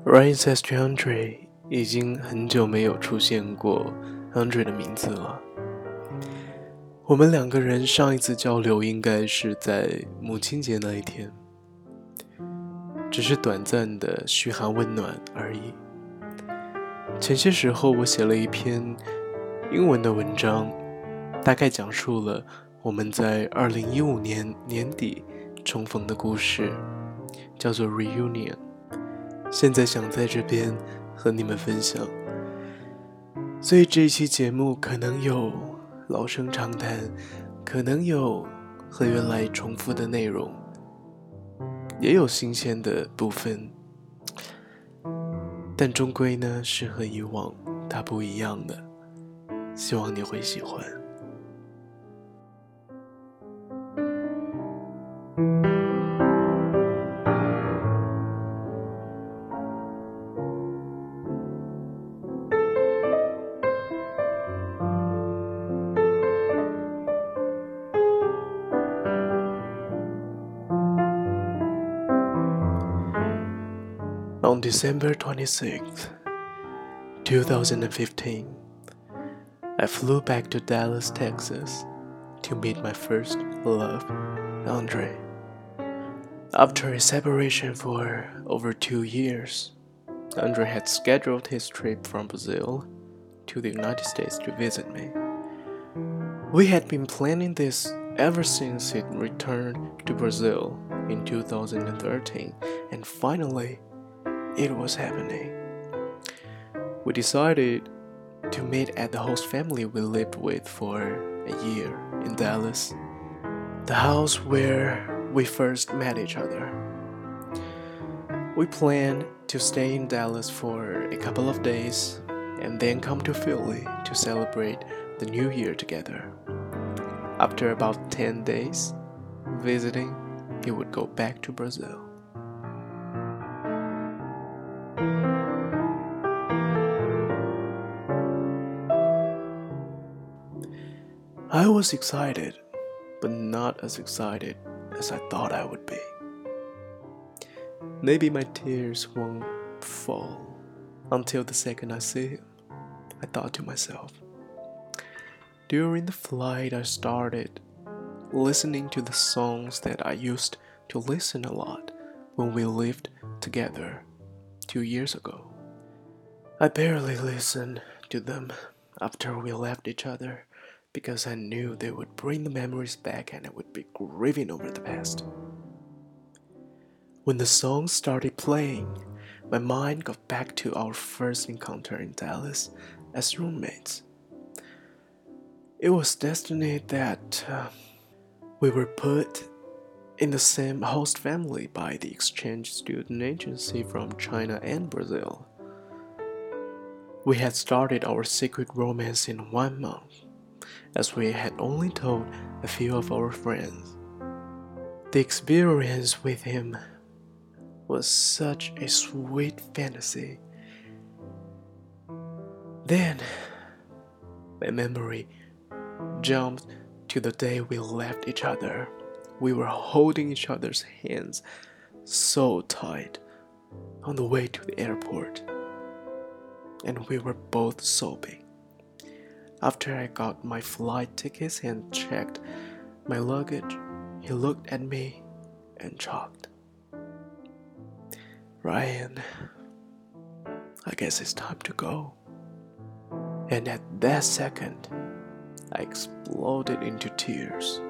Ryan says to Andre 已经很久没有出现过 Andre 的名字了。我们两个人上一次交流应该是在母亲节那一天，只是短暂的嘘寒问暖而已。前些时候我写了一篇英文的文章，大概讲述了我们在2015年年底重逢的故事，叫做 Reunion。现在想在这边和你们分享，所以这一期节目可能有老生常谈，可能有和原来重复的内容，也有新鲜的部分，但终归呢是和以往它不一样的，希望你会喜欢。On December 26th, 2015, I flew back to Dallas, Texas to meet my first love, Andre. After a separation for over 2 years, Andre had scheduled his trip from Brazil to the United States to visit me. We had been planning this ever since he returned to Brazil in 2013, and finally, it was happening. We decided to meet at the host family we lived with for a year in Dallas, the house where we first met each other. We planned to stay in Dallas for a couple of days and then come to Philly to celebrate the New Year together. After about 10 days visiting, he would go back to Brazil. I was excited, but not as excited as I thought I would be. Maybe my tears won't fall until the second I see him, I thought to myself. During the flight, I started listening to the songs that I used to listen a lot when we lived together 2 years ago. I barely listened to them after we left each other, because I knew they would bring the memories back and I would be grieving over the past. When the songs started playing, my mind got back to our first encounter in Dallas as roommates. It was destiny that we were put in the same host family by the exchange student agency from China and Brazil. We had started our secret romance in 1 month, as we had only told a few of our friends. The experience with him was such a sweet fantasy. Then, my memory jumped to the day we left each other. We were holding each other's hands so tight on the way to the airport, and we were both sobbing. After I got my flight tickets and checked my luggage, he looked at me and choked. Ryan, I guess it's time to go. And at that second, I exploded into tears.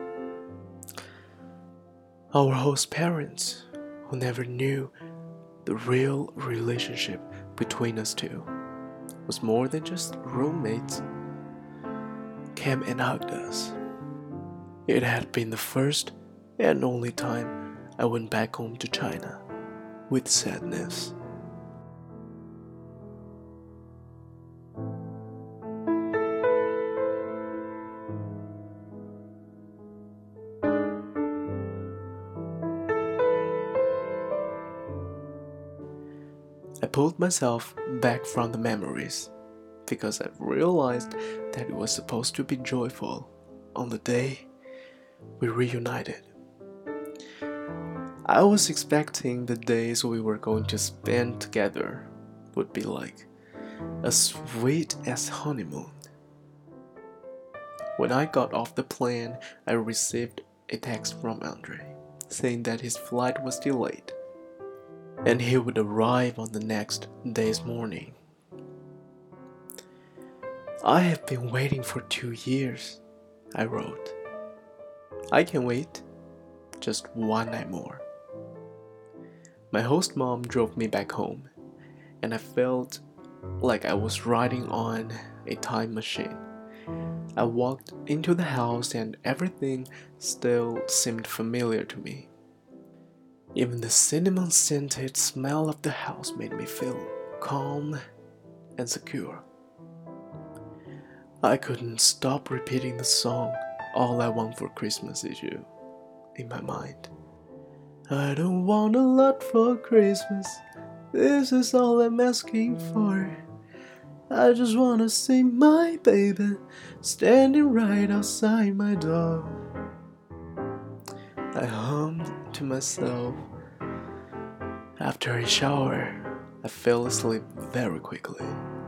Our host parents, who never knew the real relationship between us two was more than just roommates, came and hugged us. It had been the first and only time I went back home to China with sadness. I pulled myself back from the memories because I realized that it was supposed to be joyful on the day we reunited. I was expecting the days we were going to spend together would be like, as sweet as honeymoon. When I got off the plane, I received a text from Andre saying that his flight was delayed and he would arrive on the next day's morning. I have been waiting for 2 years, I wrote. I can wait just one night more. My host mom drove me back home, and I felt like I was riding on a time machine. I walked into the house and everything still seemed familiar to me. Even the cinnamon-scented smell of the house made me feel calm and secure. I couldn't stop repeating the song, All I Want for Christmas Is You, in my mind. I don't want a lot for Christmas, this is all I'm asking for. I just wanna see my baby standing right outside my door. I hummed to myself. After a shower, I fell asleep very quickly.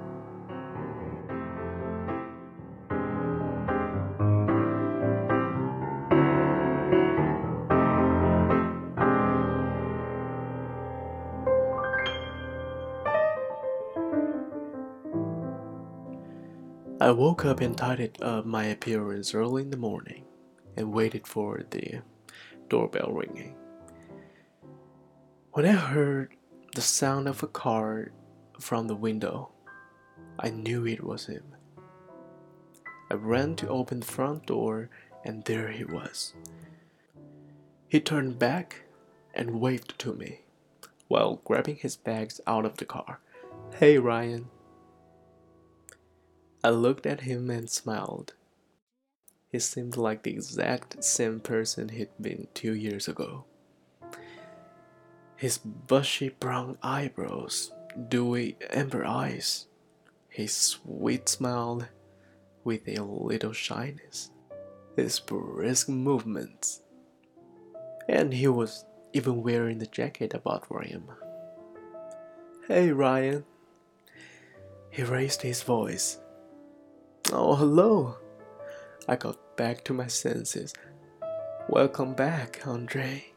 I woke up and tidied up my appearance early in the morning and waited for the doorbell ringing. When I heard the sound of a car from the window, I knew it was him. I ran to open the front door, and there he was. He turned back and waved to me while grabbing his bags out of the car. Hey, Ryan. I looked at him and smiled. He seemed like the exact same person he'd been 2 years ago. His bushy brown eyebrows, dewy amber eyes, his sweet smile with a little shyness, his brisk movements, and he was even wearing the jacket I bought for him. Hey, Ryan. He raised his voice. Oh, hello. I got back to my senses. Welcome back, Andre.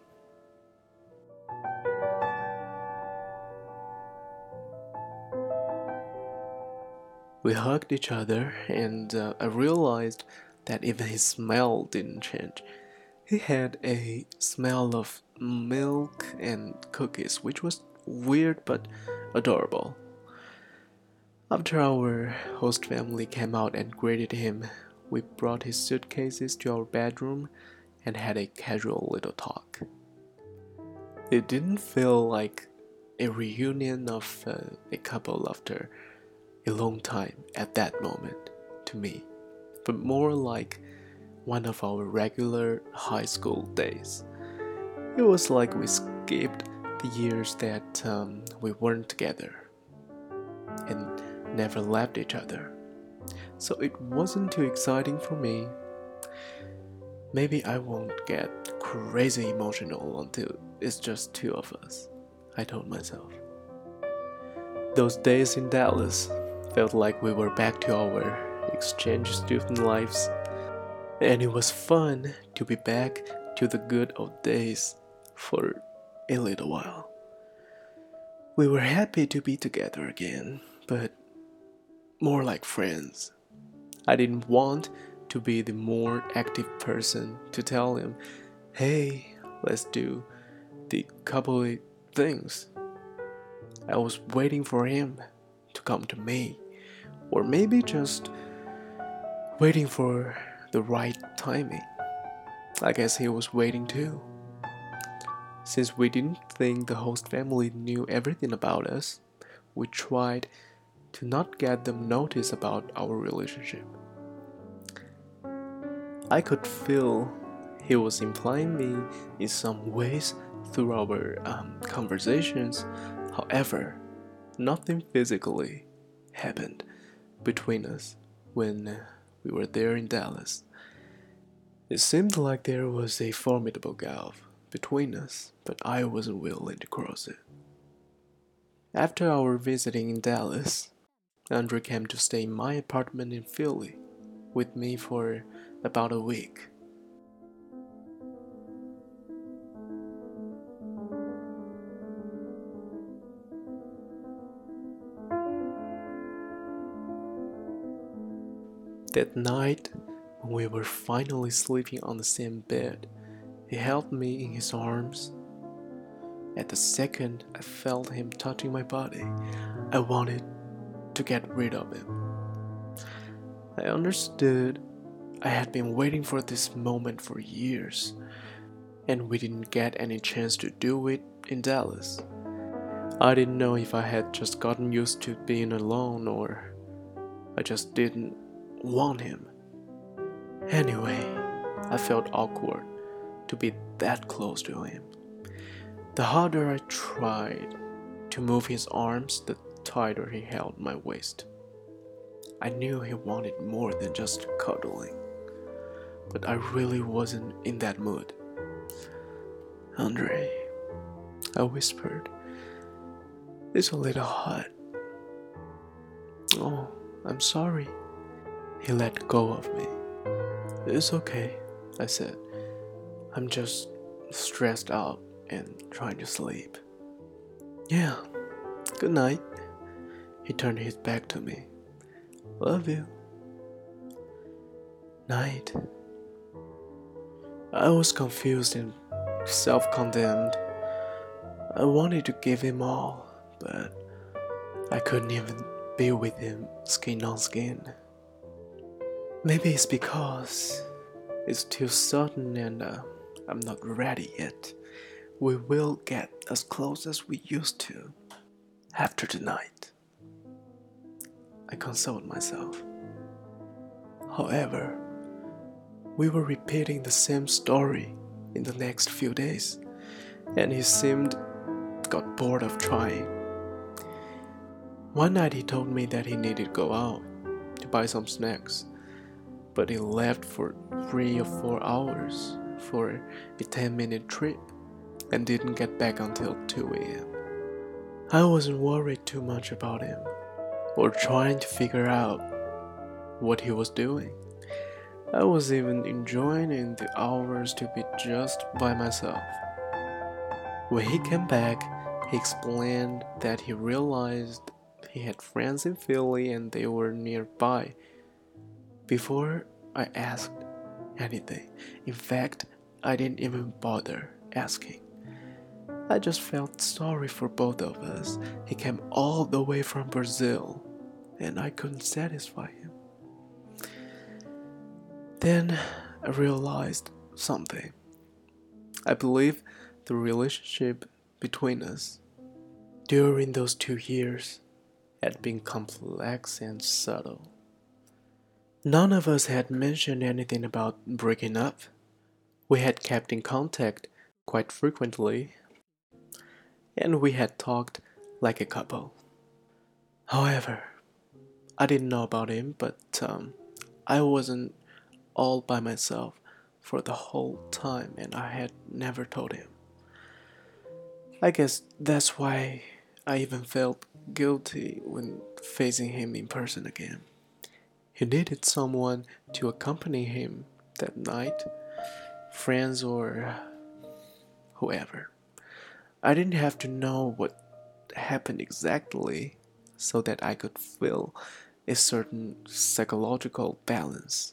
We hugged each other, and I realized that even his smell didn't change. He had a smell of milk and cookies, which was weird but adorable. After our host family came out and greeted him, we brought his suitcases to our bedroom and had a casual little talk. It didn't feel like a reunion of a couple after a long time at that moment to me, but more like one of our regular high school days. It was like we skipped the years that we weren't together and never left each other. So it wasn't too exciting for me. Maybe I won't get crazy emotional until it's just two of us, I told myself. Those days in Dallas felt like we were back to our exchange student lives, and it was fun to be back to the good old days for a little while. We were happy to be together again, but more like friends. I didn't want to be the more active person to tell him, hey, let's do the couple things. I was waiting for him to come to me, or maybe just waiting for the right timing. I guess he was waiting too. Since we didn't think the host family knew everything about us, we tried to not get them notice about our relationship. I could feel he was implying me in some ways through our conversations. However, nothing physically happened between us when we were there in Dallas. It seemed like there was a formidable gulf between us, but I wasn't willing to cross it. After our visiting in Dallas, Andre came to stay in my apartment in Philly with me for about a week. That night, when we were finally sleeping on the same bed, he held me in his arms. At the second I felt him touching my body, I wanted to get rid of him. I understood I had been waiting for this moment for years, and we didn't get any chance to do it in Dallas. I didn't know if I had just gotten used to being alone or I just didn't want him. Anyway, I felt awkward to be that close to him. The harder I tried to move his arms, the tighter he held my waist. I knew he wanted more than just cuddling, but I really wasn't in that mood. Andre, I whispered, it's a little hot. Oh, I'm sorry. He let go of me. It's okay, I said. I'm just stressed out and trying to sleep. Yeah, good night. He turned his back to me. Love you. Night. I was confused and self-condemned. I wanted to give him all, but I couldn't even be with him skin on skin. Maybe it's because it's too sudden and I'm not ready yet. We will get as close as we used to after tonight. I consoled myself. However, we were repeating the same story in the next few days, and he seemed got bored of trying. One night he told me that he needed to go out to buy some snacks, but he left for 3 or 4 hours for a 10-minute trip and didn't get back until 2 a.m. I wasn't worried too much about him or trying to figure out what he was doing. I was even enjoying the hours to be just by myself. When he came back, he explained that he realized he had friends in Philly and they were nearby. Before I asked anything, in fact, I didn't even bother asking. I just felt sorry for both of us. He came all the way from Brazil, and I couldn't satisfy him. Then I realized something. I believe the relationship between us during those 2 years had been complex and subtle. None of us had mentioned anything about breaking up. We had kept in contact quite frequently, and we had talked like a couple. However, I didn't know about him, but I wasn't all by myself for the whole time, and I had never told him. I guess that's why I even felt guilty when facing him in person again. He needed someone to accompany him that night, friends or whoever. I didn't have to know what happened exactly so that I could feel a certain psychological balance.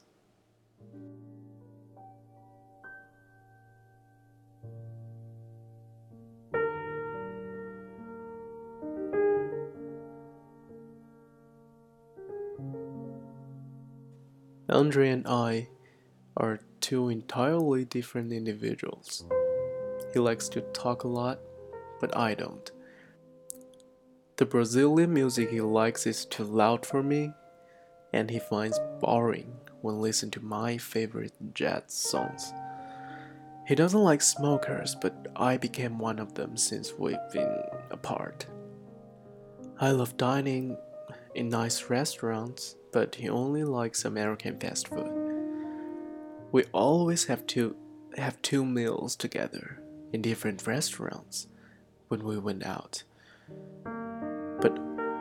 Andre and I are two entirely different individuals. He likes to talk a lot, but I don't. The Brazilian music he likes is too loud for me, and he finds boring when listening to my favorite jazz songs. He doesn't like smokers, but I became one of them since we've been apart. I love dining in nice restaurants, but he only likes American fast food. We always have two meals together in different restaurants when we went out.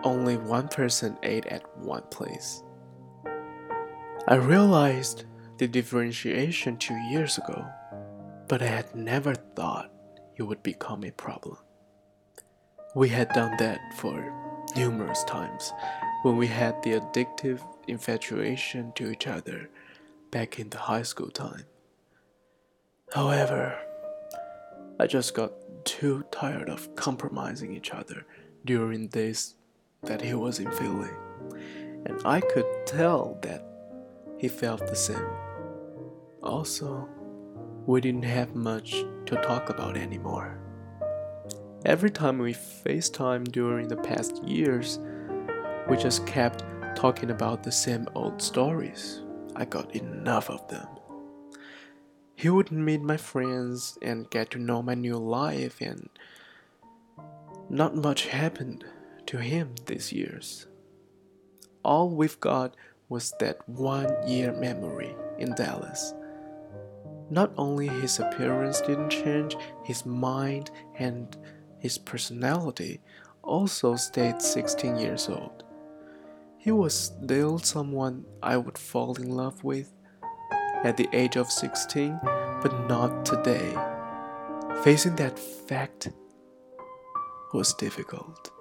only one person ate at one place. I realized the differentiation 2 years ago, but I had never thought it would become a problem. We had done that for numerous times when we had the addictive infatuation to each other back in the high school time. However, I just got too tired of compromising each other during days that he wasn't feeling, and I could tell that he felt the same. Also, we didn't have much to talk about anymore. Every time we FaceTime during the past years, we just kept talking about the same old stories. I got enough of them. He would meet my friends and get to know my new life, and not much happened to him these years. All we've got was that 1 year memory in Dallas. Not only his appearance didn't change, his mind and his personality also stayed 16 years old. He was still someone I would fall in love with at the age of 16, but not today. Facing that fact was difficult.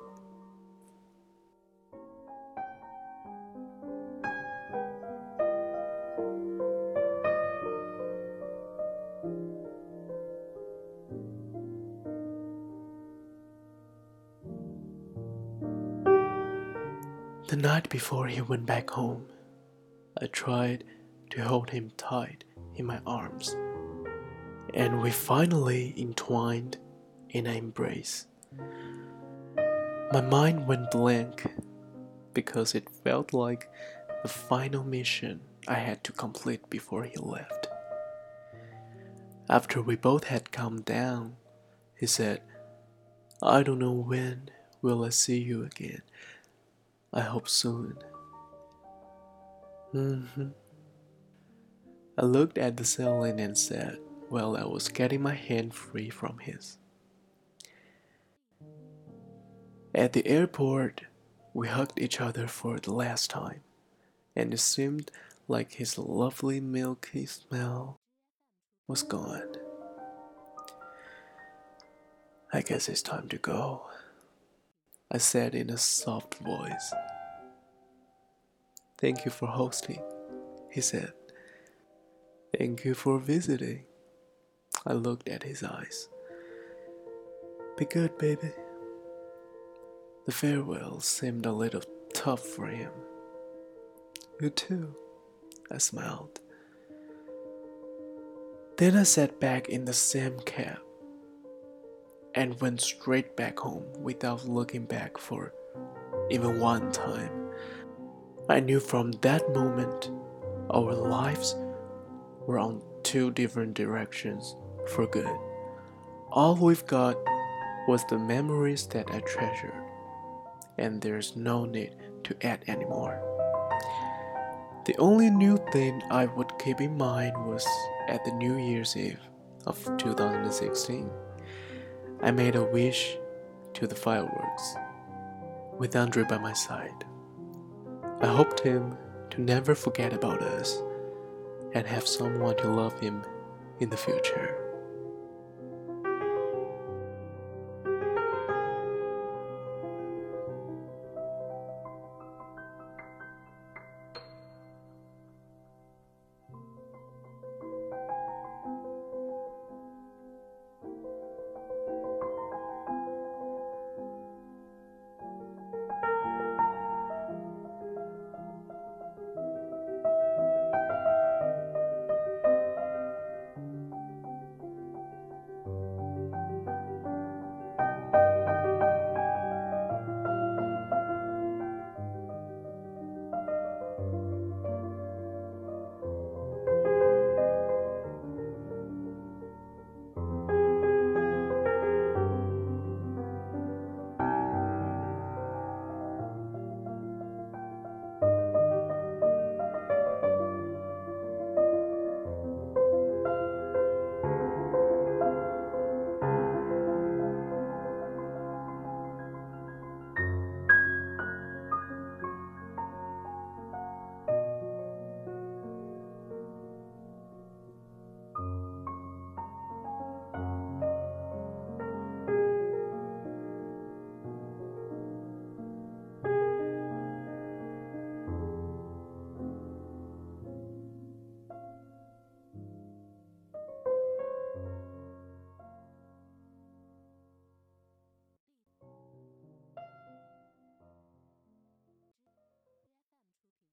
The night before he went back home, I tried to hold him tight in my arms, and we finally entwined in an embrace. My mind went blank because it felt like the final mission I had to complete before he left. After we both had calmed down, he said, "I don't know when will I see you again. I hope soon." I looked at the ceiling and said, while I was getting my hand free from his. At the airport, we hugged each other for the last time, and it seemed like his lovely milky smell was gone. "I guess it's time to go," I said in a soft voice. "Thank you for hosting," he said. "Thank you for visiting." I looked at his eyes. "Be good, baby." The farewell seemed a little tough for him. "You too," I smiled. Then I sat back in the same cab and went straight back home without looking back for even one time. I knew from that moment our lives were on two different directions for good. All we've got was the memories that I treasured, and there's no need to add anymore. The only new thing I would keep in mind was at the New Year's Eve of 2016. I made a wish to the fireworks, with Andre by my side. I hoped him to never forget about us and have someone to love him in the future.